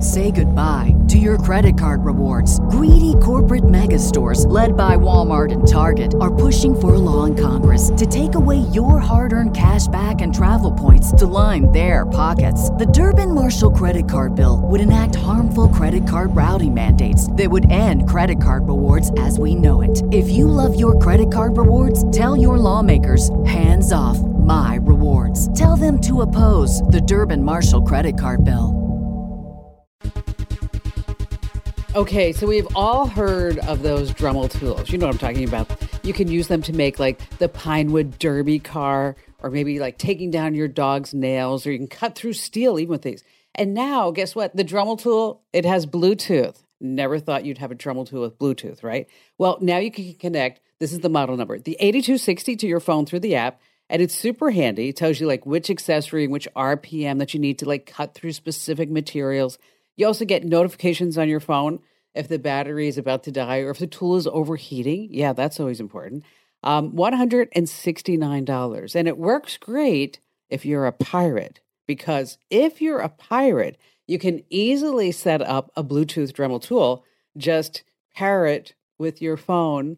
Say goodbye to your credit card rewards. Greedy corporate mega stores, led by Walmart and Target, are pushing for a law in Congress to take away your hard-earned cash back and travel points to line their pockets. The Durbin-Marshall credit card bill would enact harmful credit card routing mandates that would end credit card rewards as we know it. If you love your credit card rewards, tell your lawmakers, hands off my rewards. Tell them to oppose the Durbin-Marshall credit card bill. Okay, so we've all heard of those Dremel tools. You know what I'm talking about. You can use them to make like the Pinewood Derby car, or maybe like taking down your dog's nails, or you can cut through steel even with these. And now, guess what? The Dremel tool, it has Bluetooth. Never thought you'd have a Dremel tool with Bluetooth, right? Well, now you can connect, this is the model number, the 8260 to your phone through the app, and it's super handy. It tells you like which accessory and which RPM that you need to like cut through specific materials. You also get notifications on your phone if the battery is about to die or if the tool is overheating. Yeah, that's always important. $169. And it works great if you're a pirate, because if you're a pirate, you can easily set up a Bluetooth Dremel tool. Just pair it with your phone.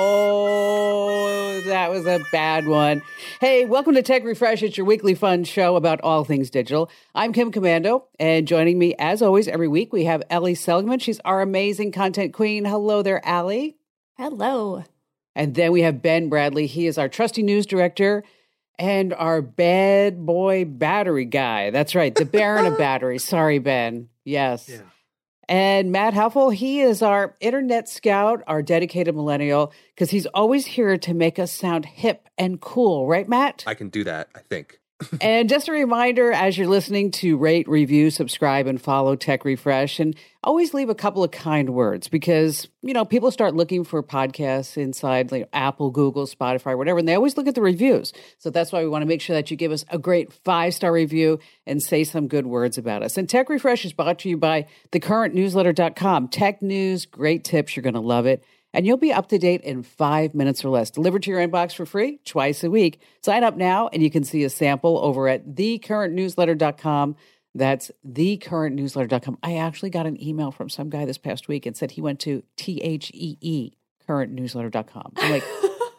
Oh, that was a bad one. Hey, welcome to Tech Refresh. It's your weekly fun show about all things digital. I'm Kim Commando, and joining me, as always, every week, we have Ellie Seligman. She's our amazing content queen. Hello there, Ellie. Hello. And then we have Ben Bradley. He is our trusty news director and our bad boy battery guy. That's right, the Baron of batteries. Sorry, Ben. Yes. Yeah. And Matt Huffle, he is our internet scout, our dedicated millennial, because he's always here to make us sound hip and cool. Right, Matt? I can do that, I think. And just a reminder, as you're listening, to rate, review, subscribe, and follow Tech Refresh. And always leave a couple of kind words, because, you know, people start looking for podcasts inside like Apple, Google, Spotify, whatever, and they always look at the reviews. So that's why we want to make sure that you give us a great 5-star review and say some good words about us. And Tech Refresh is brought to you by thecurrentnewsletter.com. Tech news, great tips. You're going to love it. And you'll be up to date in 5 minutes or less. Delivered to your inbox for free twice a week. Sign up now, and you can see a sample over at thecurrentnewsletter.com. That's thecurrentnewsletter.com. I actually got an email from some guy this past week and said he went to THEE, currentnewsletter.com. I'm like,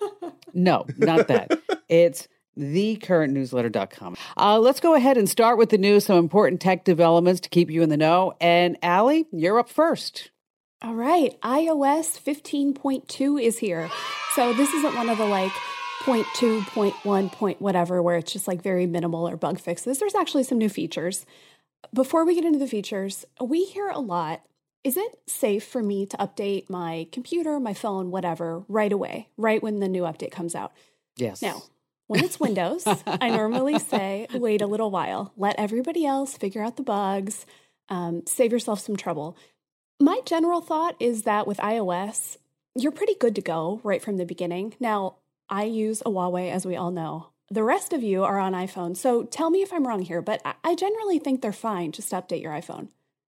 no, not that. It's thecurrentnewsletter.com. Let's go ahead and start with the news, some important tech developments to keep you in the know. And Allie, you're up first. All right. iOS 15.2 is here. So this isn't one of the like 0.2, 0.1, point whatever, where it's just like very minimal or bug fixes. There's actually some new features. Before we get into the features, we hear a lot, is it safe for me to update my computer, my phone, whatever, right away, right when the new update comes out? Yes. Now, when it's Windows, I normally say, wait a little while, let everybody else figure out the bugs, save yourself some trouble. My general thought is that with iOS, you're pretty good to go right from the beginning. Now, I use a Huawei, as we all know. The rest of you are on iPhone, so tell me if I'm wrong here, but I generally think they're fine just to update your iPhone.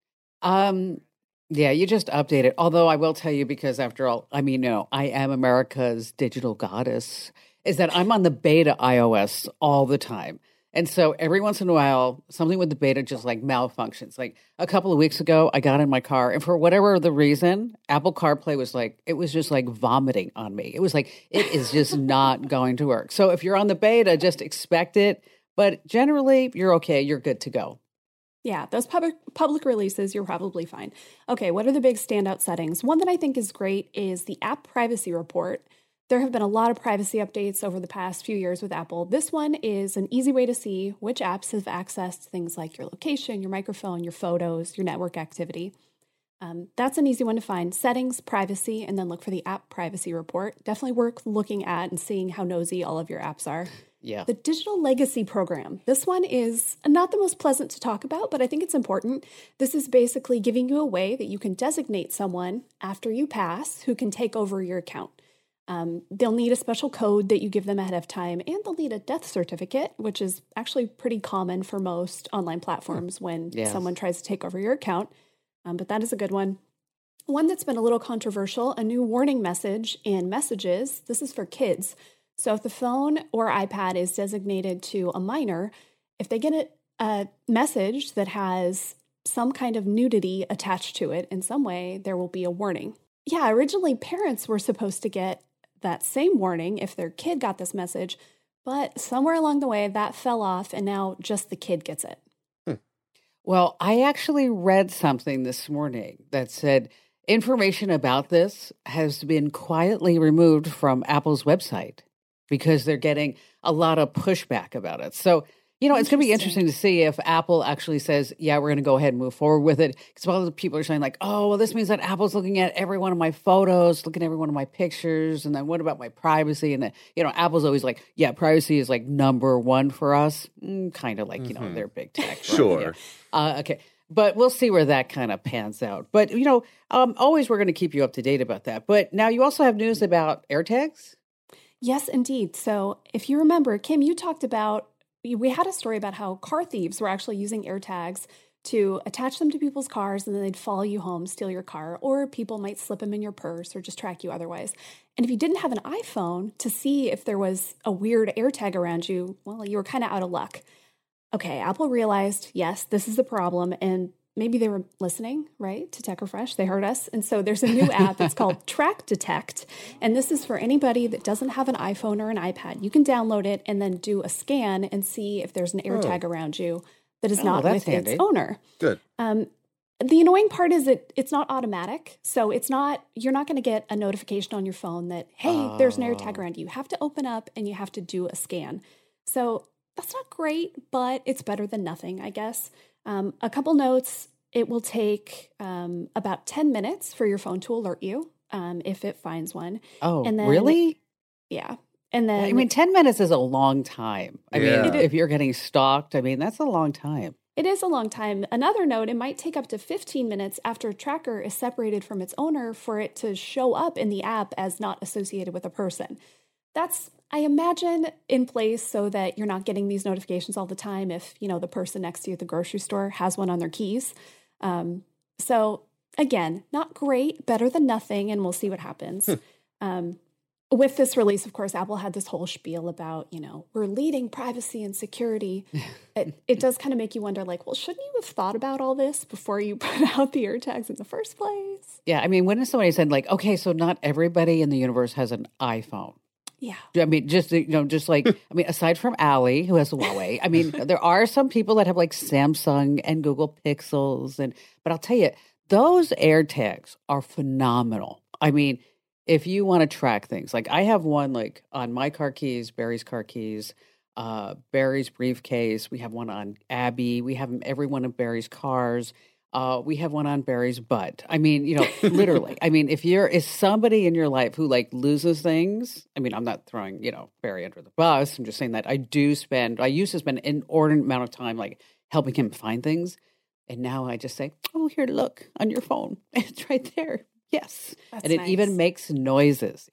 Yeah, you just update it. Although I will tell you, because after all, I mean, no, I am America's digital goddess, is that I'm on the beta iOS all the time. And so every once in a while, something with the beta just like malfunctions. Like a couple of weeks ago, I got in my car, and for whatever the reason, Apple CarPlay was like, it was just like vomiting on me. It was like, it is just not going to work. So if you're on the beta, just expect it. But generally, you're okay. You're good to go. Yeah, those public releases, you're probably fine. Okay, what are the big standout settings? One that I think is great is the App Privacy Report. There have been a lot of privacy updates over the past few years with Apple. This one is an easy way to see which apps have access to things like your location, your microphone, your photos, your network activity. That's an easy one to find. Settings, privacy, and then look for the App Privacy Report. Definitely worth looking at and seeing how nosy all of your apps are. Yeah. The Digital Legacy Program. This one is not the most pleasant to talk about, but I think it's important. This is basically giving you a way that you can designate someone after you pass who can take over your account. They'll need a special code that you give them ahead of time, and they'll need a death certificate, which is actually pretty common for most online platforms when someone tries to take over your account. But that is a good one. One that's been a little controversial, a new warning message in Messages. This is for kids. So if the phone or iPad is designated to a minor, if they get a message that has some kind of nudity attached to it in some way, there will be a warning. Yeah, originally parents were supposed to get that same warning if their kid got this message, but somewhere along the way that fell off and now just the kid gets it. Well, I actually read something this morning that said information about this has been quietly removed from Apple's website because they're getting a lot of pushback about it. So, it's going to be interesting to see if Apple actually says, yeah, we're going to go ahead and move forward with it. Because a lot of people are saying like, oh, well, this means that Apple's looking at every one of my photos, looking at every one of my pictures. And then what about my privacy? And, Apple's always like, yeah, privacy is like number one for us. Kind of like, they're big tech. Right? Sure. Yeah. Okay. But we'll see where that kind of pans out. But, always we're going to keep you up to date about that. But now you also have news about AirTags? Yes, indeed. So if you remember, Kim, you talked about, we had a story about how car thieves were actually using AirTags to attach them to people's cars and then they'd follow you home, steal your car, or people might slip them in your purse or just track you otherwise. And if you didn't have an iPhone to see if there was a weird AirTag around you, well, you were kind of out of luck. Okay, Apple realized, yes, this is a problem, and maybe they were listening, right, to Tech Refresh. They heard us. And so there's a new app. It's called Track Detect. And this is for anybody that doesn't have an iPhone or an iPad. You can download it and then do a scan and see if there's an AirTag around you that is not with handy. its owner. Good. The annoying part is that it's not automatic. So you're not going to get a notification on your phone that, hey, there's an AirTag around you. You have to open up and you have to do a scan. So that's not great, but it's better than nothing, I guess. A couple notes, it will take about 10 minutes for your phone to alert you if it finds one. Oh, and then, really? Yeah. And then 10 minutes is a long time. I mean, if you're getting stalked, that's a long time. It is a long time. Another note, it might take up to 15 minutes after a tracker is separated from its owner for it to show up in the app as not associated with a person. That's, I imagine, in place so that you're not getting these notifications all the time if, the person next to you at the grocery store has one on their keys. So again, not great, better than nothing, and we'll see what happens. With this release, of course, Apple had this whole spiel about, we're leading privacy and security. It does kind of make you wonder, like, well, shouldn't you have thought about all this before you put out the AirTags in the first place? Yeah, when somebody said, like, okay, so not everybody in the universe has an iPhone. Yeah. Aside from Allie, who has a Huawei, there are some people that have like Samsung and Google Pixels. But I'll tell you, those AirTags are phenomenal. If you want to track things, like I have one like on my car keys, Barry's car keys, Barry's briefcase. We have one on Abby. We have every one of Barry's cars. We have one on Barry's butt. Literally. If somebody in your life who like loses things, I'm not throwing, Barry under the bus. I'm just saying that I used to spend an inordinate amount of time like helping him find things. And now I just say, oh, here, look on your phone. It's right there. Yes. That's and it nice. even makes noises.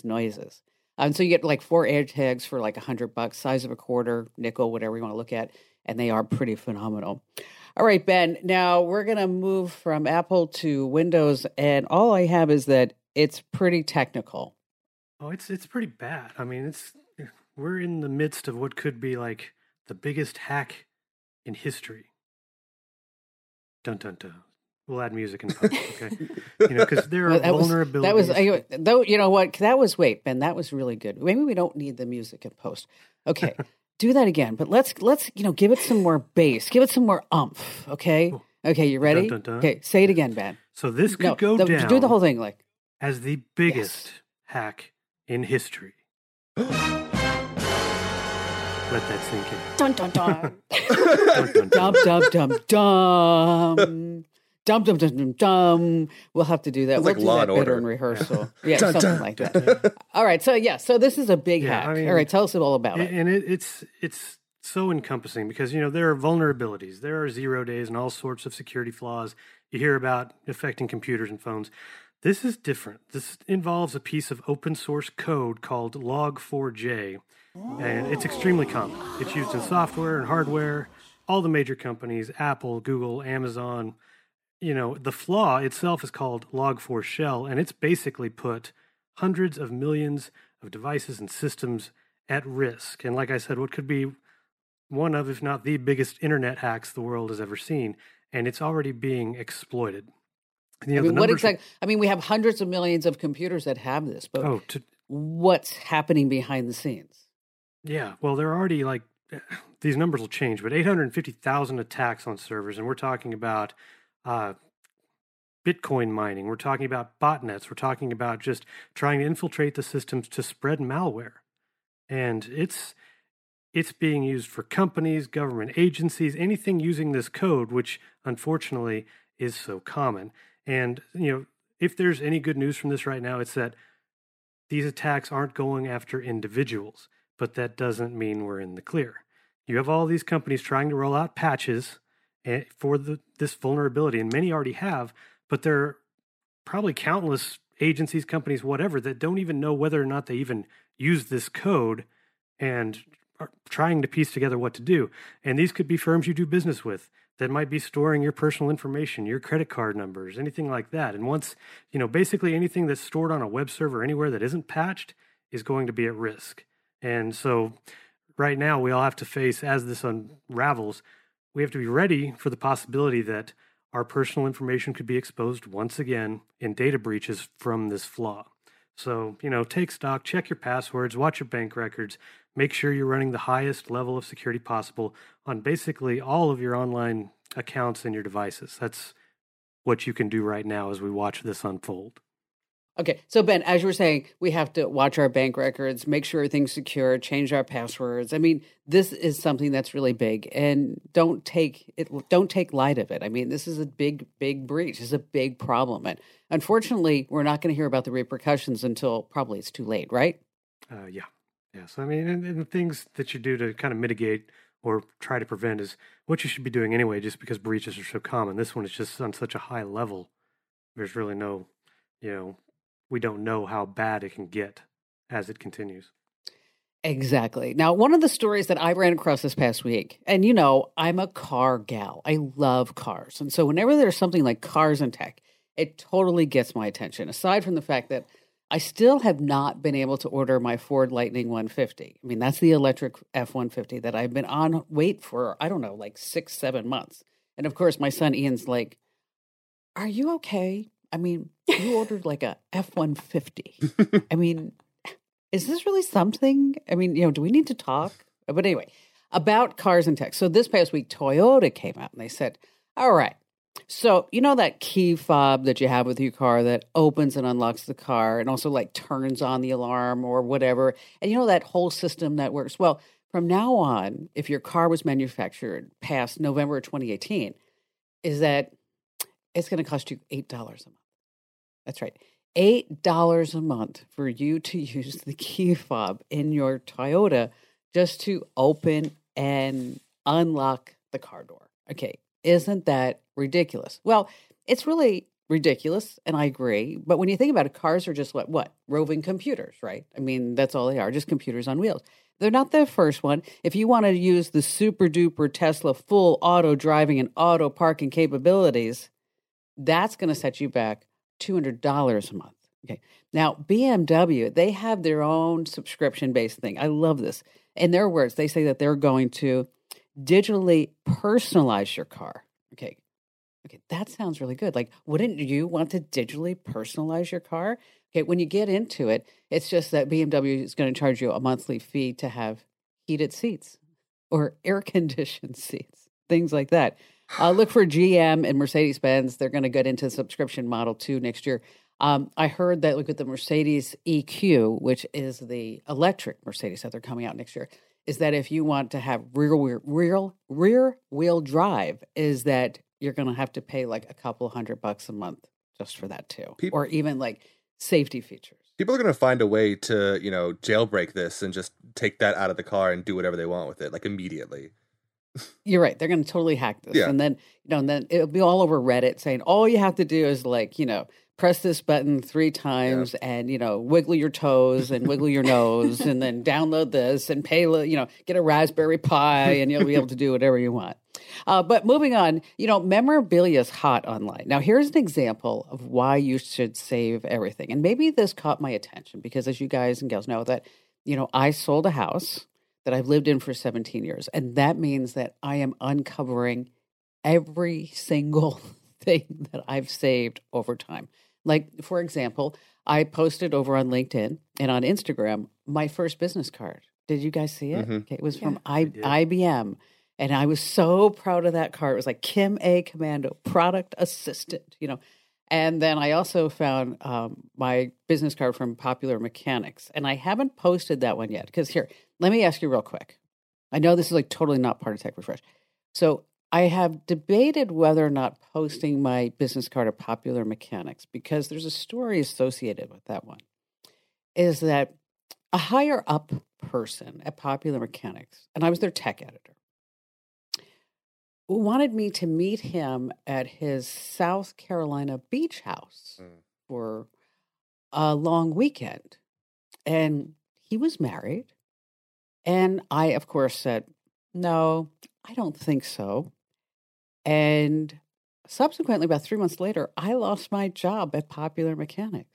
And so you get like 4 AirTags for like $100, size of a quarter, nickel, whatever you want to look at. And they are pretty phenomenal. All right, Ben, now we're going to move from Apple to Windows, and all I have is that it's pretty technical. Oh, it's pretty bad. We're in the midst of what could be like the biggest hack in history. Dun, dun, dun. We'll add music in post, okay? Because there are vulnerabilities. Wait, Ben, that was really good. Maybe we don't need the music in post. Okay. Do that again, but let's give it some more bass, give it some more oomph. Okay, okay, you ready? Dun, dun, dun. Okay, say it again, Ben. So this could go down. Do the whole thing, like as the biggest hack in history. Let that sink in. Dun, dun, dun. Dun, dun, dun. dum dum dum dum. Dum dum dum dum dum. We'll have to do that. It's we'll like do Law that and better Order. in rehearsal. Yeah, Dun, something dun. like that. All right, so this is a big hack. All right, tell us all about it. And it's so encompassing because there are vulnerabilities, there are 0 days, and all sorts of security flaws you hear about affecting computers and phones. This is different. This involves a piece of open source code called Log4j, and it's extremely common. It's used in software and hardware. All the major companies, Apple, Google, Amazon. The flaw itself is called Log4Shell, and it's basically put hundreds of millions of devices and systems at risk. And like I said, what could be one of, if not the biggest internet hacks the world has ever seen. and it's already being exploited. I mean, what exactly? I mean, we have hundreds of millions of computers that have this, but what's happening behind the scenes? Yeah, well, they're already like, these numbers will change, but 850,000 attacks on servers, and we're talking about Bitcoin mining. We're talking about botnets. We're talking about just trying to infiltrate the systems to spread malware. And it's being used for companies, government agencies, anything using this code, which unfortunately is so common. And, if there's any good news from this right now, it's that these attacks aren't going after individuals, but that doesn't mean we're in the clear. You have all these companies trying to roll out patches for this vulnerability, and many already have, but there are probably countless agencies, companies, whatever, that don't even know whether or not they even use this code and are trying to piece together what to do. And these could be firms you do business with that might be storing your personal information, your credit card numbers, anything like that. And once, basically anything that's stored on a web server anywhere that isn't patched is going to be at risk. And so right now we all have to face, as this unravels, we have to be ready for the possibility that our personal information could be exposed once again in data breaches from this flaw. So, take stock, check your passwords, watch your bank records, make sure you're running the highest level of security possible on basically all of your online accounts and your devices. That's what you can do right now as we watch this unfold. Okay, so Ben, as you were saying, we have to watch our bank records, make sure everything's secure, change our passwords. I mean, this is something that's really big, and don't take light of it. I mean, this is a big breach. It's a big problem, and unfortunately, we're not going to hear about the repercussions until probably it's too late, right? Yes. I mean, and the things that you do to kind of mitigate or try to prevent is what you should be doing anyway, just because breaches are so common. This one is just on such a high level. There's really no, we don't know how bad it can get as it continues. Exactly. Now, one of the stories that I ran across this past week, and I'm a car gal. I love cars. And so whenever there's something like cars and tech, it totally gets my attention, aside from the fact that I still have not been able to order my Ford Lightning 150. I mean, that's the electric F-150 that I've been on wait for, I don't know, like 6-7 months. And of course, my son Ian's like, are you okay? I mean, you ordered like a F-150. I mean, is this really something? I mean, do we need to talk? But anyway, about cars and tech. So this past week, Toyota came out and they said, all right, so that key fob that you have with your car that opens and unlocks the car and also like turns on the alarm or whatever. And that whole system that works. Well, from now on, if your car was manufactured past November 2018, is that it's going to cost you $8 a month. That's right. $8 a month for you to use the key fob in your Toyota just to open and unlock the car door. Okay. Isn't that ridiculous? Well, it's really ridiculous, and I agree. But when you think about it, cars are just what? Roving computers, right? I mean, that's all they are, just computers on wheels. They're not the first one. If you want to use the super-duper Tesla full auto driving and auto parking capabilities, that's going to set you back $200 a month. Okay. Now, BMW, they have their own subscription-based thing. I love this. In their words, they say that they're going to digitally personalize your car. Okay, that sounds really good. Like, wouldn't you want to digitally personalize your car? Okay, when you get into it, it's just that BMW is going to charge you a monthly fee to have heated seats or air-conditioned seats, things like that. Look for GM and Mercedes-Benz. They're going to get into the subscription model too next year. I heard that, look at the Mercedes EQ, which is the electric Mercedes that they're coming out next year, is that if you want to have rear wheel drive, is that you're going to have to pay like a couple $100 a month just for that too, or even like safety features. People are going to find a way to, jailbreak this and just take that out of the car and do whatever they want with it, like immediately. You're right. They're going to totally hack this. Yeah. And then, and then it'll be all over Reddit saying all you have to do is like, press this button 3 times and, wiggle your toes and wiggle your nose and then download this and pay, get a Raspberry Pi and you'll be able to do whatever you want. But moving on, memorabilia is hot online. Now, here's an example of why you should save everything. And maybe this caught my attention because as you guys and gals know that, I sold a house that I've lived in for 17 years. And that means that I am uncovering every single thing that I've saved over time. Like, for example, I posted over on LinkedIn and on Instagram my first business card. Did you guys see it? Mhm. Okay, it was from did. IBM. And I was so proud of that card. It was like Kim A. Commando, product assistant, And then I also found my business card from Popular Mechanics. And I haven't posted that one yet. Because here, let me ask you real quick. I know this is like totally not part of Tech Refresh. So I have debated whether or not posting my business card at Popular Mechanics, because there's a story associated with that one, is that a higher up person at Popular Mechanics, and I was their tech editor, wanted me to meet him at his South Carolina beach house for a long weekend. And he was married. And I, of course, said, no, I don't think so. And subsequently, about 3 months later, I lost my job at Popular Mechanics.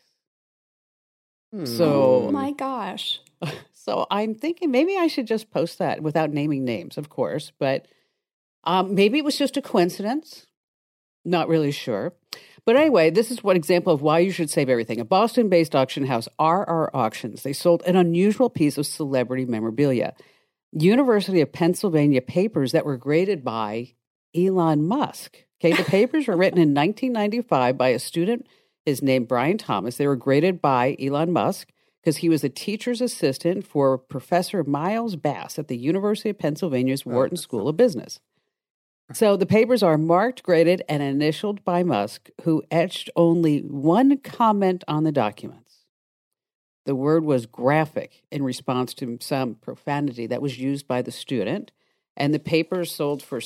So, oh my gosh. So I'm thinking maybe I should just post that without naming names, of course. But maybe it was just a coincidence. Not really sure. But anyway, this is one example of why you should save everything. A Boston-based auction house, RR Auctions, they sold an unusual piece of celebrity memorabilia. University of Pennsylvania papers that were graded by Elon Musk. Okay, the papers were written in 1995 by a student, his name Brian Thomas. They were graded by Elon Musk because he was a teacher's assistant for Professor Miles Bass at the University of Pennsylvania's Wharton School of Business. So the papers are marked, graded, and initialed by Musk, who etched only one comment on the documents. The word was graphic in response to some profanity that was used by the student, and the papers sold for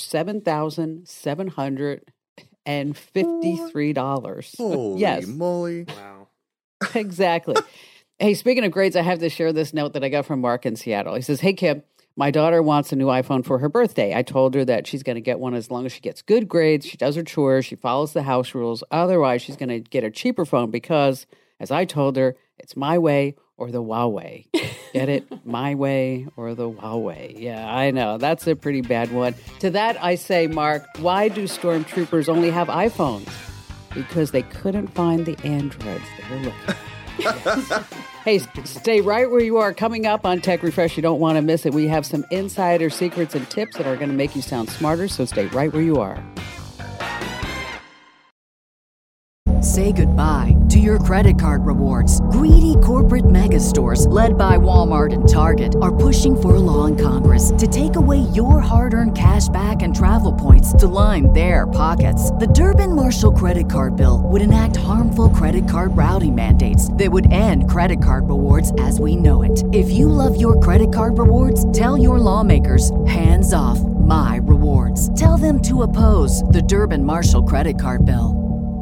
$7,753. Holy Yes, moly. Wow. exactly. Hey, speaking of grades, I have to share this note that I got from Mark in Seattle. He says, "Hey, Kim, my daughter wants a new iPhone for her birthday. I told her that she's going to get one as long as she gets good grades, she does her chores, she follows the house rules. Otherwise, she's going to get a cheaper phone because, as I told her, it's my way or the Huawei." Get it? My way or the Huawei. Yeah, I know. That's a pretty bad one. To that, I say, Mark, why do stormtroopers only have iPhones? Because they couldn't find the androids they were looking for. Hey, stay right where you are. Coming up on Tech Refresh, you don't want to miss it. We have some insider secrets and tips that are going to make you sound smarter, so stay right where you are. Say goodbye to your credit card rewards. Greedy corporate mega stores, led by Walmart and Target, are pushing for a law in Congress to take away your hard-earned cash back and travel points to line their pockets. The Durbin-Marshall credit card bill would enact harmful credit card routing mandates that would end credit card rewards as we know it. If you love your credit card rewards, tell your lawmakers, hands off my rewards. Tell them to oppose the Durbin-Marshall credit card bill.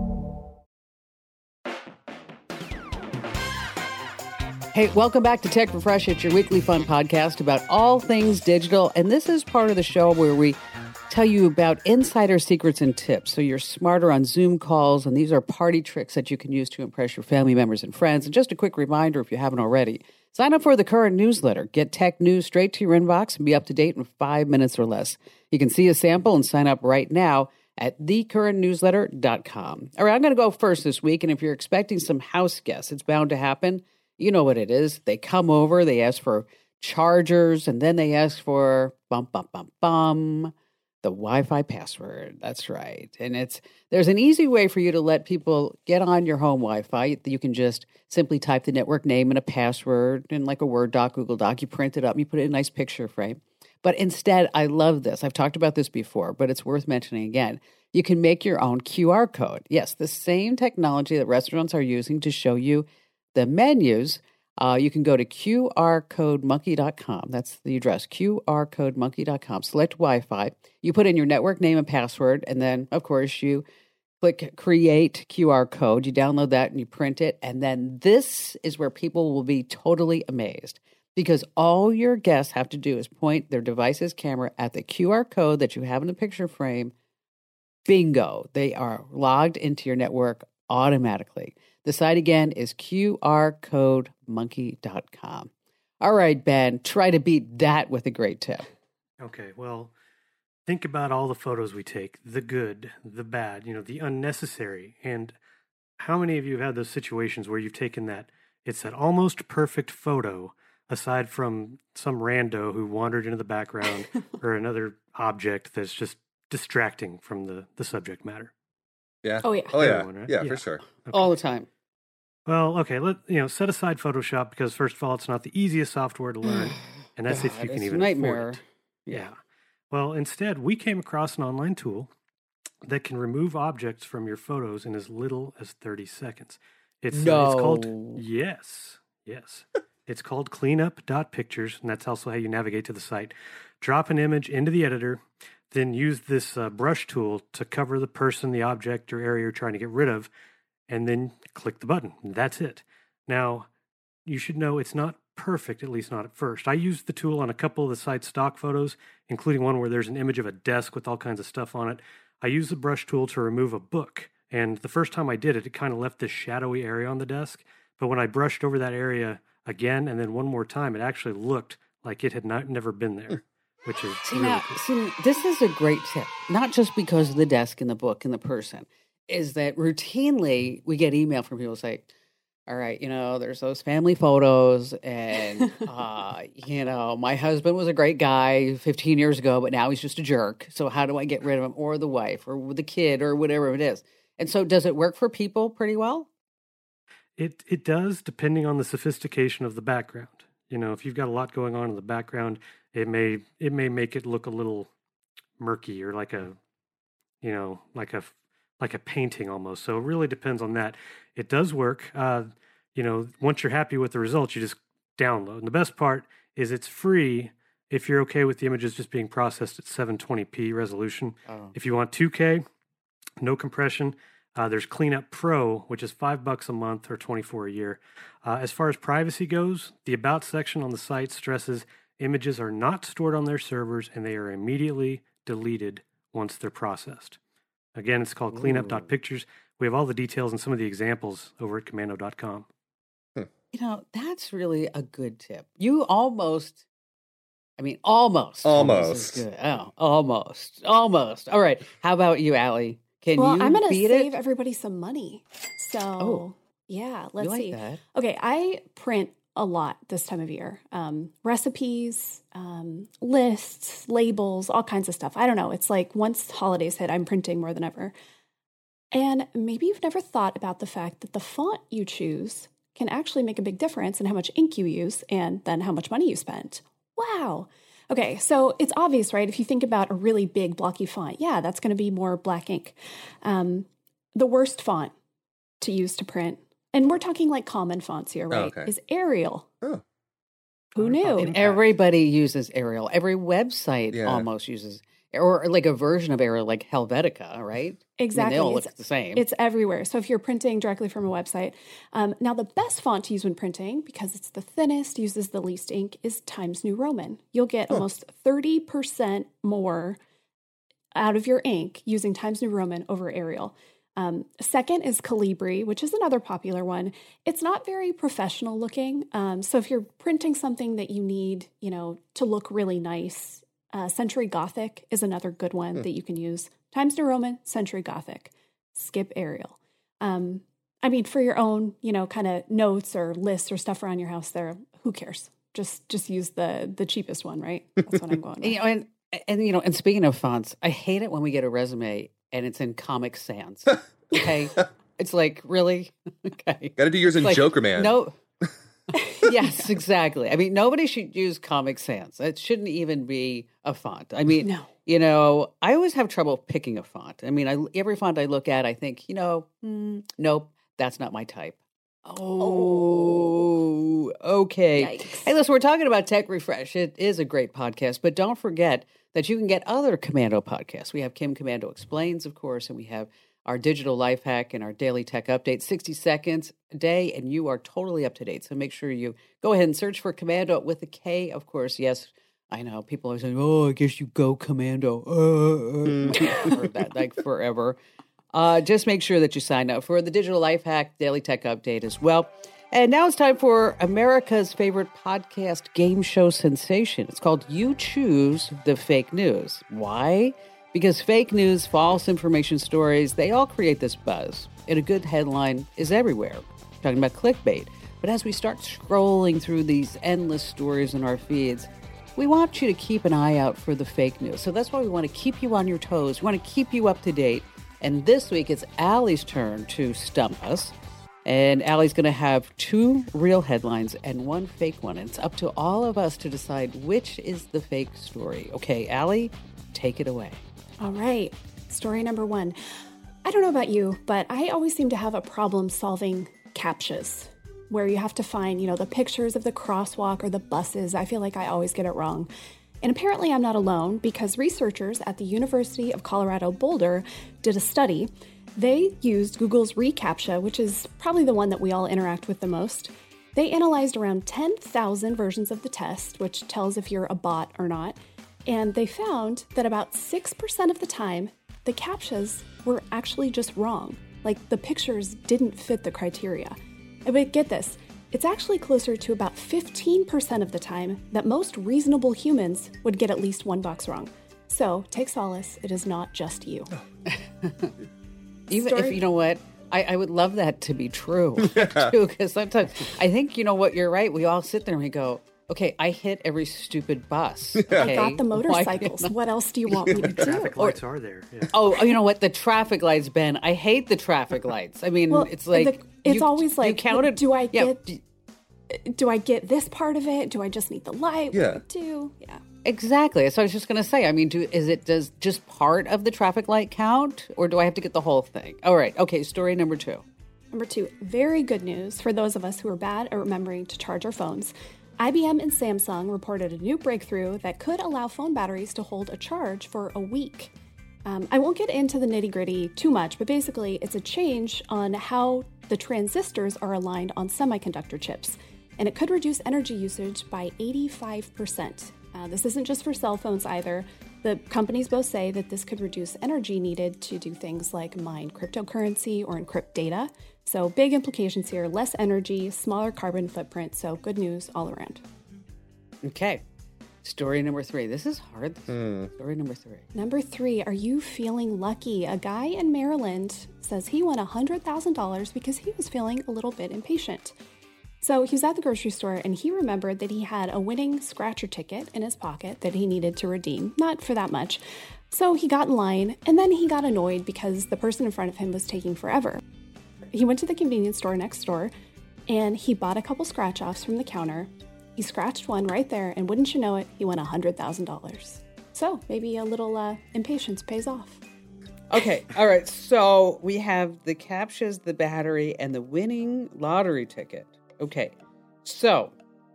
Hey, welcome back to Tech Refresh. It's your weekly fun podcast about all things digital. And this is part of the show where we tell you about insider secrets and tips so you're smarter on Zoom calls. And these are party tricks that you can use to impress your family members and friends. And just a quick reminder, if you haven't already, sign up for the current newsletter. Get tech news straight to your inbox and be up to date in 5 minutes or less. You can see a sample and sign up right now at thecurrentnewsletter.com. All right, I'm going to go first this week. And if you're expecting some house guests, it's bound to happen. You know what it is. They come over, they ask for chargers, and then they ask for the Wi-Fi password. That's right. And there's an easy way for you to let people get on your home Wi-Fi. You can just simply type the network name and a password in like a Word doc, Google Doc. You print it up, you put it in a nice picture frame. But instead, I love this. I've talked about this before, but it's worth mentioning again. You can make your own QR code. Yes, the same technology that restaurants are using to show you the menus. You can go to qrcodemonkey.com. That's the address, qrcodemonkey.com. Select Wi-Fi. You put in your network name and password, and then, of course, you click Create QR Code. You download that and you print it, and then this is where people will be totally amazed because all your guests have to do is point their device's camera at the QR code that you have in the picture frame. Bingo. They are logged into your network automatically. The site again is qrcodemonkey.com. All right, Ben, try to beat that with a great tip. Okay, well, think about all the photos we take, the good, the bad, the unnecessary. And how many of you have had those situations where you've taken it's that almost perfect photo, aside from some rando who wandered into the background or another object that's just distracting from the subject matter? Yeah. Oh, yeah. Oh, yeah. Everyone, right? Yeah, for sure. Okay. All the time. Well, okay, set aside Photoshop because first of all, it's not the easiest software to learn, and that's if God, you can it's a even nightmare. afford it. Yeah. Well, instead, we came across an online tool that can remove objects from your photos in as little as 30 seconds. It's called yes. It's called cleanup.pictures, and that's also how you navigate to the site. Drop an image into the editor, then use this brush tool to cover the person, the object, or area you're trying to get rid of, and then click the button. That's it. Now, you should know it's not perfect, at least not at first. I used the tool on a couple of the site's stock photos, including one where there's an image of a desk with all kinds of stuff on it. I used the brush tool to remove a book, and the first time I did it, it kind of left this shadowy area on the desk. But when I brushed over that area again and then one more time, it actually looked like it had never been there, which is really cool. This is a great tip, not just because of the desk and the book and the person, is that routinely we get email from people say, all right, there's those family photos and, my husband was a great guy 15 years ago, but now he's just a jerk. So how do I get rid of him, or the wife or the kid or whatever it is? And so does it work for people pretty well? It does, depending on the sophistication of the background. If you've got a lot going on in the background, it may make it look a little murky or like a painting almost. So it really depends on that. It does work. Once you're happy with the results, you just download. And the best part is it's free if you're okay with the images just being processed at 720p resolution. Oh. If you want 2K, no compression, there's Cleanup Pro, which is $5 a month or $24 a year. As far as privacy goes, the About section on the site stresses images are not stored on their servers and they are immediately deleted once they're processed. Again, it's called cleanup.pictures. We have all the details and some of the examples over at commando.com. That's really a good tip. You almost is good. Oh, almost. All right. How about you, Allie? Can you I'm going to beat save it? everybody some money. So, yeah, let's see. That. Okay, I print a lot this time of year. Recipes, lists, labels, all kinds of stuff. I don't know. It's like once holidays hit, I'm printing more than ever. And maybe you've never thought about the fact that the font you choose can actually make a big difference in how much ink you use and then how much money you spent. Wow. Okay, so it's obvious, right? If you think about a really big blocky font, yeah, that's going to be more black ink. The worst font to use to print, and we're talking like common fonts here, right, is Arial. Oh. Who knew? And everybody uses Arial. Every website almost uses, or like a version of Arial, like Helvetica, right? Exactly. They all look the same. It's everywhere. So if you're printing directly from a website, now the best font to use when printing, because it's the thinnest, uses the least ink, is Times New Roman. You'll get almost 30% more out of your ink using Times New Roman over Arial. Second is Calibri, which is another popular one. It's not very professional looking. So if you're printing something that you need, to look really nice, Century Gothic is another good one that you can use. Times New Roman, Century Gothic, skip Arial. For your own, kind of notes or lists or stuff around your house there, who cares? Just use the cheapest one, right? That's what I'm going with. And speaking of fonts, I hate it when we get a resume and it's in Comic Sans. Okay. It's like, really? Okay. Got to do yours in Joker Man. No. Yes, exactly. Nobody should use Comic Sans. It shouldn't even be a font. No. I always have trouble picking a font. Every font I look at, I think, nope, that's not my type. Oh, okay. Yikes. Hey, listen, we're talking about Tech Refresh. It is a great podcast, but don't forget that you can get other Commando podcasts. We have Kim Commando Explains, of course, and we have our digital life hack and our daily tech update, 60 seconds a day, and you are totally up to date. So make sure you go ahead and search for Commando with a K, of course. Yes, I know people are saying, I guess you go Commando. I've heard that like forever. Just make sure that you sign up for the digital life hack daily tech update as well. And now it's time for America's favorite podcast game show sensation. It's called You Choose the Fake News. Why? Because fake news, false information stories, they all create this buzz. And a good headline is everywhere. I'm talking about clickbait. But as we start scrolling through these endless stories in our feeds, we want you to keep an eye out for the fake news. So that's why we want to keep you on your toes. We want to keep you up to date. And this week, it's Allie's turn to stump us. And Allie's going to have 2 real headlines and 1 fake one. And it's up to all of us to decide which is the fake story. Okay, Allie, take it away. All right. Story number 1. I don't know about you, but I always seem to have a problem solving CAPTCHAs, where you have to find, the pictures of the crosswalk or the buses. I feel like I always get it wrong. And apparently I'm not alone, because researchers at the University of Colorado Boulder did a study. They used Google's reCAPTCHA, which is probably the one that we all interact with the most. They analyzed around 10,000 versions of the test, which tells if you're a bot or not. And they found that about 6% of the time, the CAPTCHAs were actually just wrong. Like, the pictures didn't fit the criteria. But get this, it's actually closer to about 15% of the time that most reasonable humans would get at least one box wrong. So take solace, it is not just you. Even if, you know what, I would love that to be true, too, because sometimes I think, what, you're right. We all sit there and we go, okay, I hit every stupid bus. Okay? I got the motorcycles. What else do you want me to do? Traffic lights are there. Yeah. Oh, you know what? The traffic lights, Ben. I hate the traffic lights. I mean, it's like... it's always like, you counted, do I get this part of it? Do I just need the light? Yeah. What do I do? Yeah. Exactly. So I was just going to say, I mean, does just part of the traffic light count, or do I have to get the whole thing? All right. Okay, story number 2. Number 2, very good news for those of us who are bad at remembering to charge our phones. IBM and Samsung reported a new breakthrough that could allow phone batteries to hold a charge for a week. I won't get into the nitty-gritty too much, but basically it's a change on how the transistors are aligned on semiconductor chips, and it could reduce energy usage by 85%. This isn't just for cell phones either. The companies both say that this could reduce energy needed to do things like mine cryptocurrency or encrypt data. So big implications here, less energy, smaller carbon footprint, so good news all around. Okay. Story number 3. This is hard. Story number 3. Number 3, are you feeling lucky? A guy in Maryland says he won $100,000 because he was feeling a little bit impatient. So he was at the grocery store and he remembered that he had a winning scratcher ticket in his pocket that he needed to redeem, not for that much. So he got in line and then he got annoyed because the person in front of him was taking forever. He went to the convenience store next door and he bought a couple scratch-offs from the counter. He scratched one right there, and wouldn't you know it, he won $100,000. So maybe a little impatience pays off. Okay, all right. So we have the CAPTCHAs, the battery, and the winning lottery ticket. Okay, so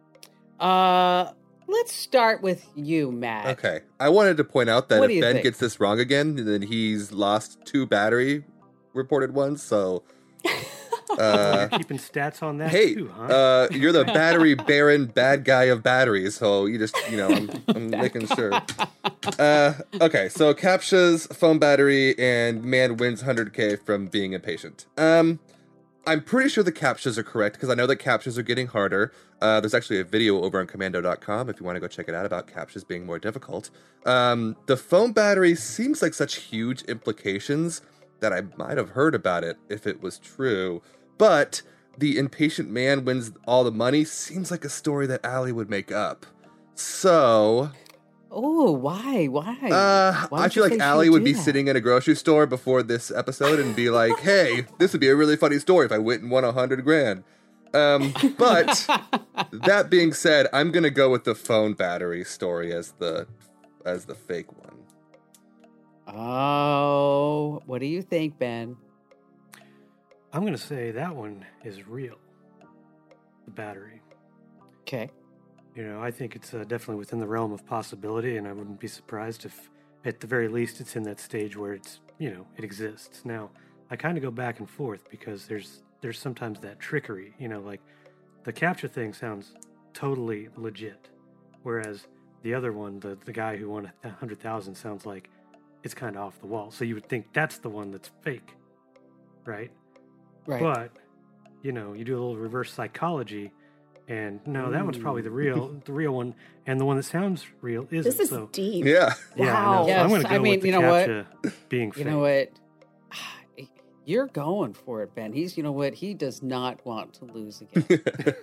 let's start with you, Matt. Okay, I wanted to point out that What do if you Ben think? gets this wrong again, then he's lost 2 battery reported ones. So, You're keeping stats on that hey, too, huh? you're the battery baron, bad guy of batteries. So you just, I'm making sure. Okay, so CAPTCHAs, phone battery, and man wins 100K from being impatient. I'm pretty sure the CAPTCHAs are correct because I know that CAPTCHAs are getting harder. There's actually a video over on commando.com if you want to go check it out about CAPTCHAs being more difficult. The phone battery seems like such huge implications that I might have heard about it if it was true. But the impatient man wins all the money seems like a story that Allie would make up. So... Oh, why? Why? I feel like Allie would be sitting in a grocery store before this episode and be like, hey, this would be a really funny story if I went and won $100,000. But that being said, I'm going to go with the phone battery story as the fake one. Oh, what do you think, Ben? I'm going to say that one is real. The battery. Okay. I think it's definitely within the realm of possibility, and I wouldn't be surprised if, at the very least, it's in that stage where it's, it exists. Now, I kind of go back and forth because there's sometimes that trickery, like the CAPTCHA thing sounds totally legit, whereas the other one, the guy who won 100,000, sounds like it's kind of off the wall. So you would think that's the one that's fake, right? Right. But you do a little reverse psychology, and no, that one's probably the real one, and the one that sounds real isn't. This is so, deep. Yeah. Wow. So Yes, I'm going to go with the you know what? CAPTCHA being fake. You know what? You're going for it, Ben. He does not want to lose again.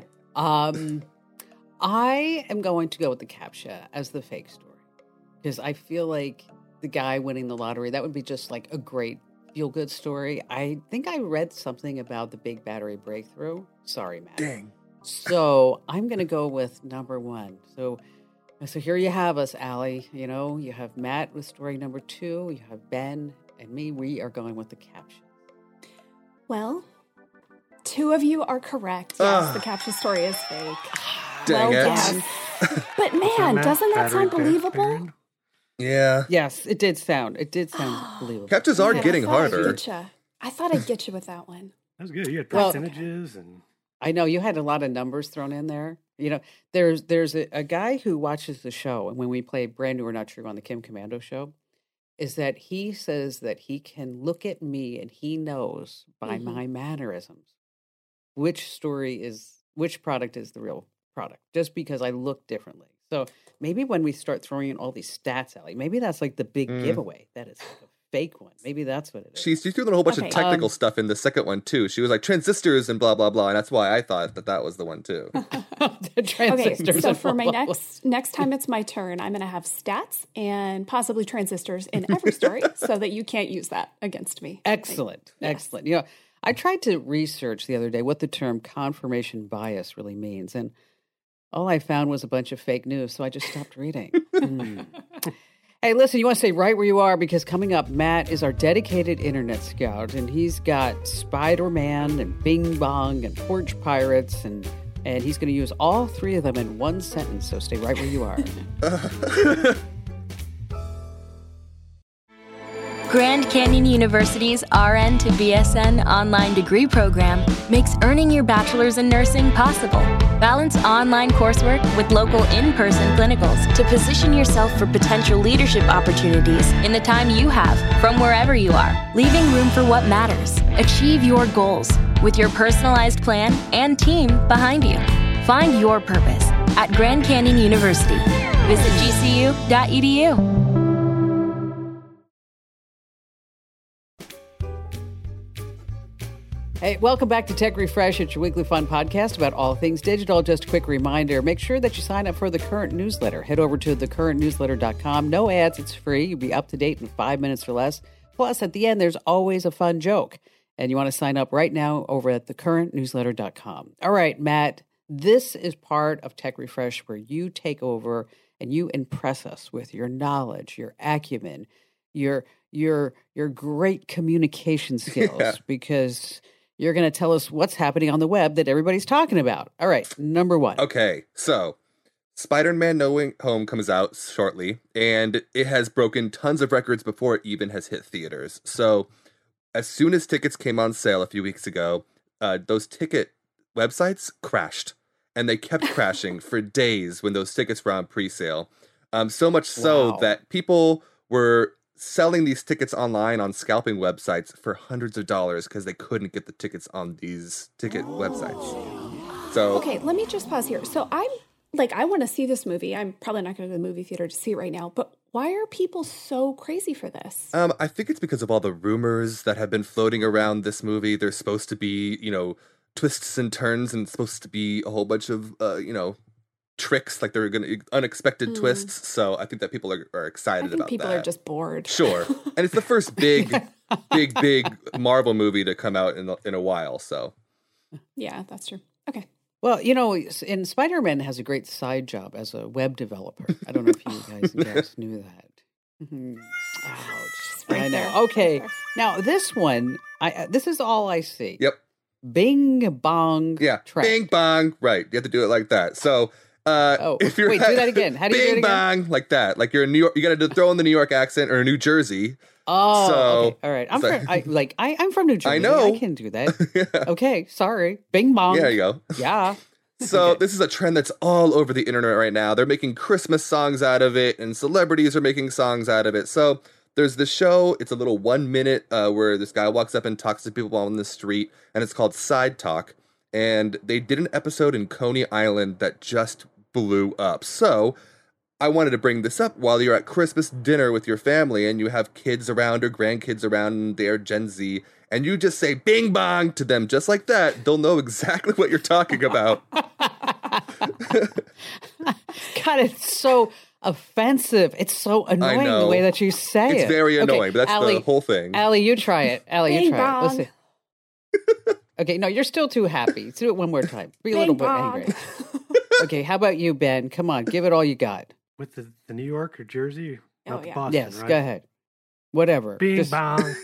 I am going to go with the CAPTCHA as the fake story because I feel like the guy winning the lottery, that would be just like a great feel-good story. I think I read something about the big battery breakthrough. Sorry, Matt. Dang. So I'm going to go with number one. So here you have us, Allie. You have Matt with story number 2. You have Ben and me. We are going with the CAPTCHA. Well, 2 of you are correct. Yes, the CAPTCHA story is fake. Dang it. Done. But man, doesn't that sound believable? Yeah. Yes, it did sound believable. CAPTCHAs are Man, getting harder. I thought I'd get you with that one. That was good. You had Well, percentages and I know you had a lot of numbers thrown in there. There's a guy who watches the show, and when we play Brand New or Not True on the Kim Commando show, is that he says that he can look at me and he knows by my mannerisms which product is the real product, just because I look differently. So maybe when we start throwing in all these stats, Allie, maybe that's like the big giveaway. That is like a fake one. Maybe that's what it is. She threw in a whole bunch of technical stuff in the second one too. She was like transistors and blah blah blah, and that's why I thought that was the one too. The transistors. Okay, so for blah, my blah, blah. next time it's my turn, I'm going to have stats and possibly transistors in every story, so that you can't use that against me. Excellent. Excellent. I tried to research the other day what the term confirmation bias really means, and all I found was a bunch of fake news, so I just stopped reading. Hey, listen, you want to stay right where you are, because coming up, Matt is our dedicated internet scout, and he's got Spider-Man and Bing Bong and Porch Pirates, and he's going to use all 3 of them in one sentence, so stay right where you are. Grand Canyon University's RN to BSN online degree program makes earning your bachelor's in nursing possible. Balance online coursework with local in-person clinicals to position yourself for potential leadership opportunities in the time you have from wherever you are, leaving room for what matters. Achieve your goals with your personalized plan and team behind you. Find your purpose at Grand Canyon University. Visit gcu.edu. Hey, welcome back to Tech Refresh. It's your weekly fun podcast about all things digital. Just a quick reminder, make sure that you sign up for the Current newsletter. Head over to thecurrentnewsletter.com. No ads, it's free. You'll be up to date in 5 minutes or less. Plus, at the end, there's always a fun joke. And you want to sign up right now over at thecurrentnewsletter.com. All right, Matt, this is part of Tech Refresh where you take over and you impress us with your knowledge, your acumen, your great communication skills, because you're going to tell us what's happening on the web that everybody's talking about. All right, number 1. Okay, so Spider-Man No Way Home comes out shortly, and it has broken tons of records before it even has hit theaters. So as soon as tickets came on sale a few weeks ago, those ticket websites crashed, and they kept crashing for days when those tickets were on pre-sale. So much so that people were selling these tickets online on scalping websites for hundreds of dollars because they couldn't get the tickets on these ticket websites. So okay, let me just pause here. So I want to see this movie. I'm probably not going to the movie theater to see it right now, but why are people so crazy for this? I think it's because of all the rumors that have been floating around this movie. There's supposed to be, twists and turns, and it's supposed to be a whole bunch of, tricks, like they're gonna unexpected twists. So I think that people are excited about that. People are just bored. Sure, and it's the first big Marvel movie to come out in a while. So yeah, that's true. Okay. Well, and Spider-Man has a great side job as a web developer. I don't know if you guys knew that. Ouch! Right I know. there. Okay, now this one, this is all I see. Yep. Bing bong. Yeah. Trend. Bing bong. Right. You have to do it like that. So. If you're wait, do that again. How do you do it again? Bing bang, like that. Like you're in New York. You got to throw in the New York accent or New Jersey. Oh, so, okay. All right. I'm from New Jersey. I know. I can do that. Yeah. Okay. Sorry. Bing bong. There you go. Yeah. So this is a trend that's all over the internet right now. They're making Christmas songs out of it, and celebrities are making songs out of it. So there's this show. It's a little 1 minute where this guy walks up and talks to people on the street, and it's called Side Talk. And they did an episode in Coney Island that just blew up. So I wanted to bring this up while you're at Christmas dinner with your family and you have kids around or grandkids around and they're Gen Z, and you just say bing bong to them just like that. They'll know exactly what you're talking about. God, it's so offensive. It's so annoying the way that you say it. It's very annoying, but that's Allie, the whole thing. Allie, you try it. Allie, you Bing try it. Let's bong. see. Okay, no, you're still too happy. Let's do it one more time. Be a little bit angry. Okay, how about you, Ben? Come on, give it all you got. With the New York or Jersey? Oh, Not the yeah. Boston, Yes, right? go ahead. Whatever. Bing Just- bong.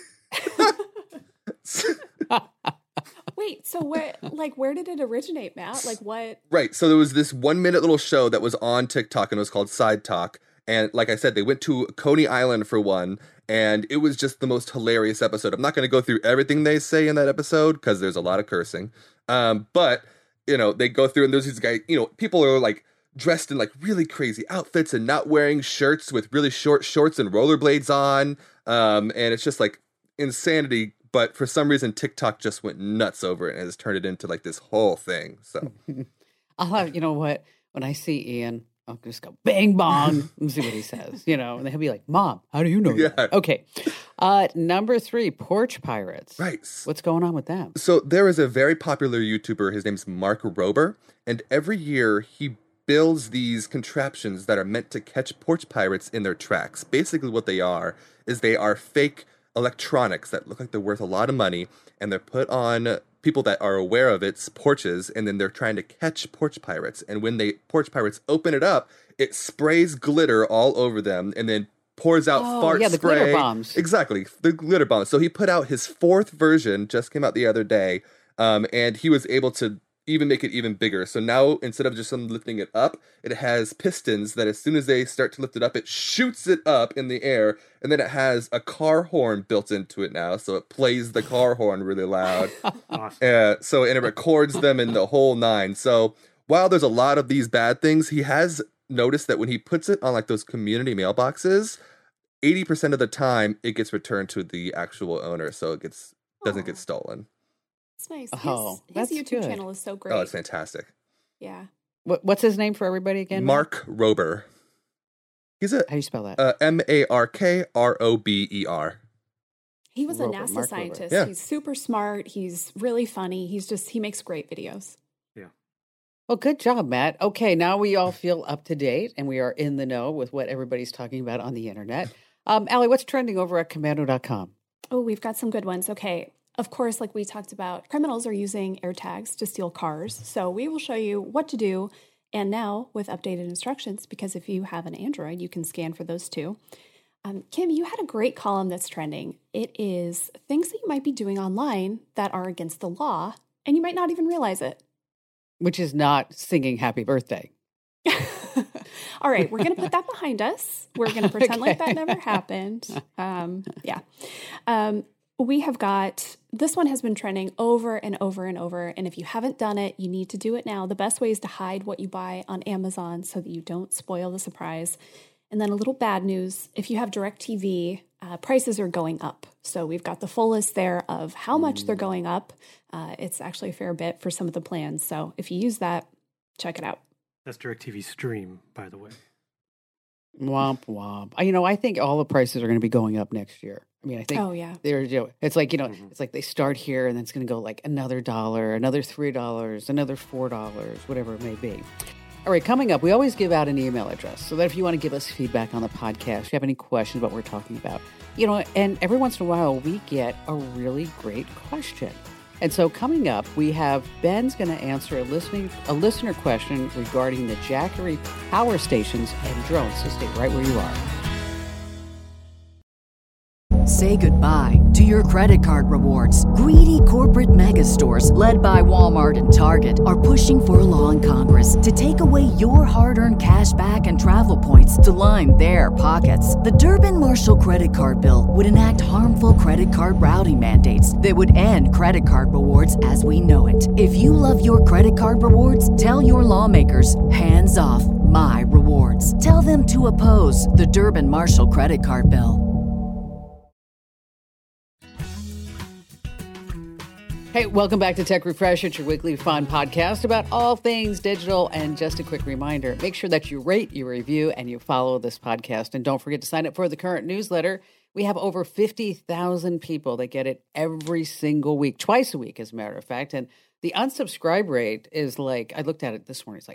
Wait, so where did it originate, Matt? Like what? Right. So there was this 1 minute little show that was on TikTok and it was called Side Talk. And like I said, they went to Coney Island for one, and it was just the most hilarious episode. I'm not going to go through everything they say in that episode because there's a lot of cursing. But, you know, they go through and there's these guys, you know, people are like dressed in like really crazy outfits and not wearing shirts with really short shorts and rollerblades on. And it's just like insanity. But for some reason, TikTok just went nuts over it and has turned it into like this whole thing. So I'll have, you know what? When I see Ian, I'll just go bang bong and see what he says, you know, and he'll be like, Mom, how do you know that? Yeah. Okay. Number 3, porch pirates. right. What's going on with them? So there is a very popular YouTuber. His name's Mark Rober. And every year he builds these contraptions that are meant to catch porch pirates in their tracks. Basically what they are is they are fake electronics that look like they're worth a lot of money, and they're put on people that are aware of its porches, and then they're trying to catch porch pirates. And when porch pirates open it up, it sprays glitter all over them and then pours out fart yeah, the spray. glitter bombs. Exactly, the glitter bombs. So he put out his 4th version, just came out the other day, and he was able to even make it even bigger. So now instead of just them lifting it up, it has pistons that as soon as they start to lift it up, it shoots it up in the air, and then it has a car horn built into it now, so it plays the car horn really loud. Awesome. And it records them in the whole 9. So while there's a lot of these bad things, he has noticed that when he puts it on like those community mailboxes, 80% of the time it gets returned to the actual owner, so it doesn't get stolen. It's nice. Oh, His that's YouTube good. channel is so great. Oh, it's fantastic. Yeah. What's his name for everybody again? Mark Rober. He's a How do you spell that? MarkRober. He was a Rober, NASA Mark Rober. scientist. Yeah. He's super smart. He's really funny. He makes great videos. Well, good job, Matt. Okay, now we all feel up to date and we are in the know with what everybody's talking about on the internet. Allie, what's trending over at Commando.com? Oh, we've got some good ones. Okay. Of course, like we talked about, criminals are using AirTags to steal cars. So we will show you what to do. And now with updated instructions, because if you have an Android, you can scan for those too. Kim, you had a great column that's trending. It is things that you might be doing online that are against the law, and you might not even realize it. Which is not singing happy birthday. All right, we're going to put that behind us. We're going to pretend like Okay. that never happened. We have got, this one has been trending over and over and over. And if you haven't done it, you need to do it now. The best way is to hide what you buy on Amazon so that you don't spoil the surprise. And then a little bad news, if you have DirecTV, prices are going up. So we've got the full list there of how much they're going up. It's actually a fair bit for some of the plans. So if you use that, check it out. That's DirecTV Stream, by the way. Womp womp. I think all the prices are going to be going up next year. I mean, I think Oh, yeah. they're, it's like, it's like they start here and then it's going to go like another $1, another $3, another $4, whatever it may be. All right, coming up, we always give out an email address so that if you want to give us feedback on the podcast, you have any questions about what we're talking about, and every once in a while we get a really great question. And so coming up, we have Ben's going to answer a listener question regarding the Jackery power stations and drones. So stay right where you are. Say goodbye to your credit card rewards. Greedy corporate mega stores, led by Walmart and Target, are pushing for a law in Congress to take away your hard-earned cash back and travel points to line their pockets. The Durbin-Marshall credit card bill would enact harmful credit card routing mandates that would end credit card rewards as we know it. If you love your credit card rewards, tell your lawmakers, hands off my rewards. Tell them to oppose the Durbin-Marshall credit card bill. Hey, welcome back to Tech Refresh. It's your weekly fun podcast about all things digital. And just a quick reminder, make sure that you rate, you review, and you follow this podcast. And don't forget to sign up for the current newsletter. We have over 50,000 people that get it every single week, twice a week, as a matter of fact. And the unsubscribe rate is like, I looked at it this morning, it's like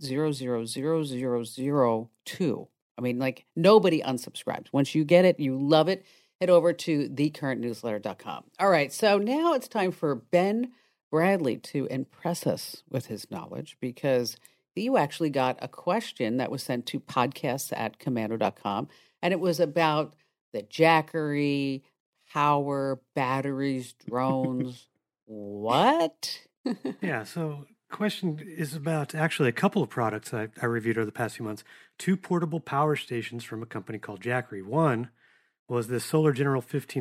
0.000002. I mean, like nobody unsubscribes. Once you get it, you love it. Head over to thecurrentnewsletter.com. All right, so now it's time for Ben Bradley to impress us with his knowledge, because you actually got a question that was sent to podcasts@komando.com, and it was about the Jackery, power, batteries, drones. What? Yeah, so question is about actually a couple of products I reviewed over the past few months. 2 portable power stations from a company called Jackery. One was the Solar Generator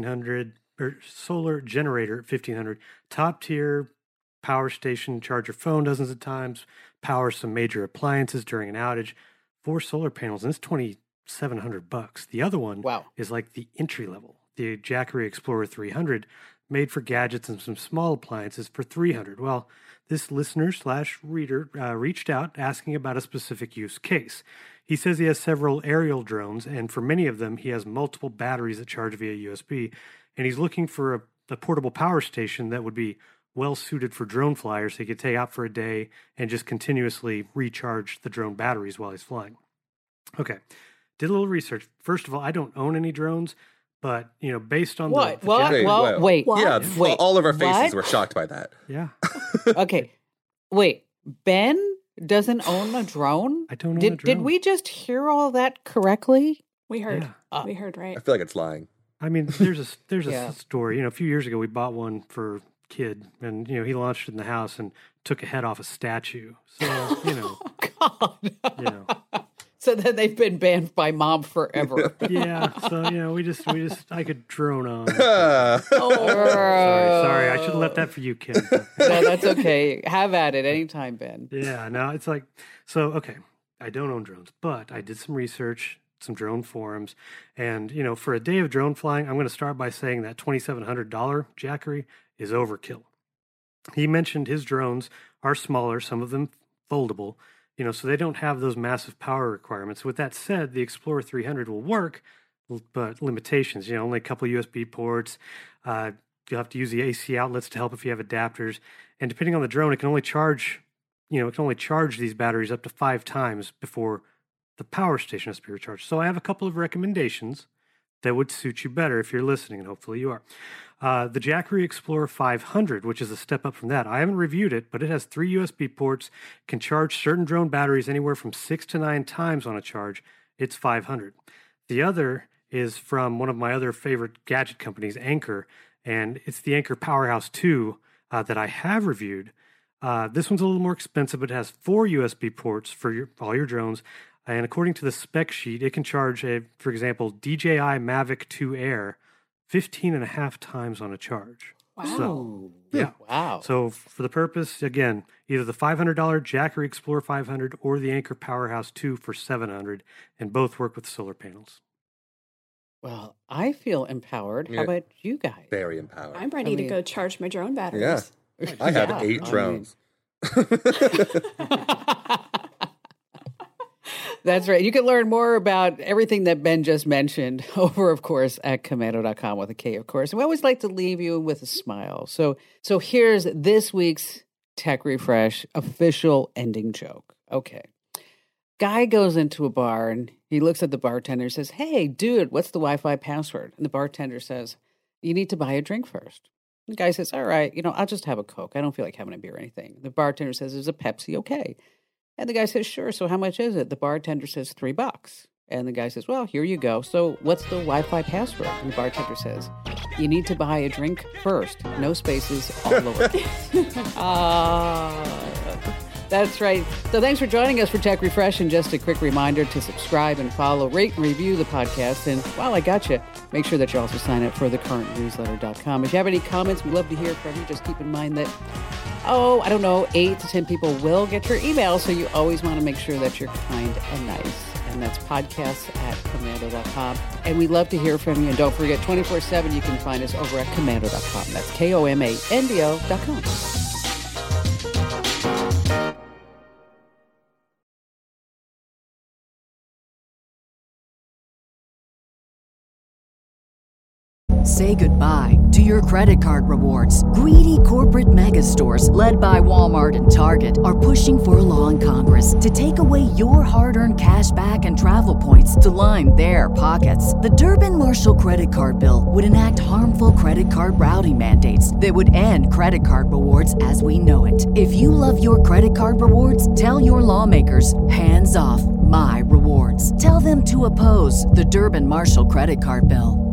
1500, top tier power station, charge your phone dozens of times, power some major appliances during an outage, 4 solar panels, and it's $2,700. The other one is like the entry level, the Jackery Explorer 300, made for gadgets and some small appliances for $300. Well, this listener/reader reached out asking about a specific use case. He says he has several aerial drones, and for many of them, he has multiple batteries that charge via USB, and he's looking for a portable power station that would be well suited for drone flyers, so he could take out for a day and just continuously recharge the drone batteries while he's flying. Okay, did a little research. First of all, I don't own any drones, but based on wait. Yeah, wait, all of our faces what? were shocked by that. Yeah. Okay, wait, Ben doesn't own a drone? I don't own a drone. Did we just hear all that correctly? We heard. Yeah. We heard right. I feel like it's lying. I mean, there's a story. A few years ago, we bought one for kid, and he launched it in the house and took a head off a statue. So God. So then they've been banned by mom forever. Yeah. So we just I could drone on. Oh, sorry. I should have left that for you, kid. No, that's okay. Have at it anytime, Ben. Yeah. No, it's like okay. I don't own drones, but I did some research, some drone forums, and for a day of drone flying, I'm going to start by saying that $2,700 Jackery is overkill. He mentioned his drones are smaller, some of them foldable, so they don't have those massive power requirements. With that said, the Explorer 300 will work, but limitations, only a couple USB ports. You'll have to use the AC outlets to help if you have adapters. And depending on the drone, it can only charge these batteries up to 5 times before the power station has to be recharged. So I have a couple of recommendations that would suit you better if you're listening, and hopefully you are. The Jackery Explorer 500, which is a step up from that. I haven't reviewed it, but it has 3 USB ports, can charge certain drone batteries anywhere from 6 to 9 times on a charge. It's $500. The other is from one of my other favorite gadget companies, Anker, and it's the Anker Powerhouse 2 that I have reviewed. This one's a little more expensive, but it has 4 USB ports for all your drones. And according to the spec sheet, it can charge, for example, DJI Mavic 2 Air 15.5 times on a charge. Wow. So, yeah. Wow. So for the purpose, again, either the $500 Jackery Explorer 500 or the Anker Powerhouse 2 for $700, and both work with solar panels. Well, I feel empowered. How about you guys? Very empowered. I'm ready to go charge my drone batteries. Yeah. I have 8 drones. That's right. You can learn more about everything that Ben just mentioned over, of course, at komando.com with a K, of course. And we always like to leave you with a smile. So here's this week's Tech Refresh official ending joke. Okay. Guy goes into a bar and he looks at the bartender and says, "Hey, dude, what's the Wi-Fi password?" And the bartender says, "You need to buy a drink first." The guy says, "All right, I'll just have a Coke. I don't feel like having a beer or anything." The bartender says, "Is a Pepsi okay?" And the guy says, "Sure. So how much is it?" The bartender says, $3. And the guy says, "Well, here you go. So what's the Wi-Fi password?" And the bartender says, "You need to buy a drink first. No spaces, all lowercase." That's right. So thanks for joining us for Tech Refresh. And just a quick reminder to subscribe and follow, rate, and review the podcast. And while I got you, make sure that you also sign up for thecurrentnewsletter.com. If you have any comments, we'd love to hear from you. Just keep in mind that 8 to 10 people will get your email. So you always want to make sure that you're kind and nice. and that's podcasts@komando.com. And we love to hear from you. And don't forget, 24/7, you can find us over at komando.com. That's KOMANDO.com. Say goodbye to your credit card rewards. Greedy corporate mega stores, led by Walmart and Target, are pushing for a law in Congress to take away your hard-earned cash back and travel points to line their pockets. The Durbin-Marshall credit card bill would enact harmful credit card routing mandates that would end credit card rewards as we know it. If you love your credit card rewards, tell your lawmakers, hands off my rewards. Tell them to oppose the Durbin-Marshall credit card bill.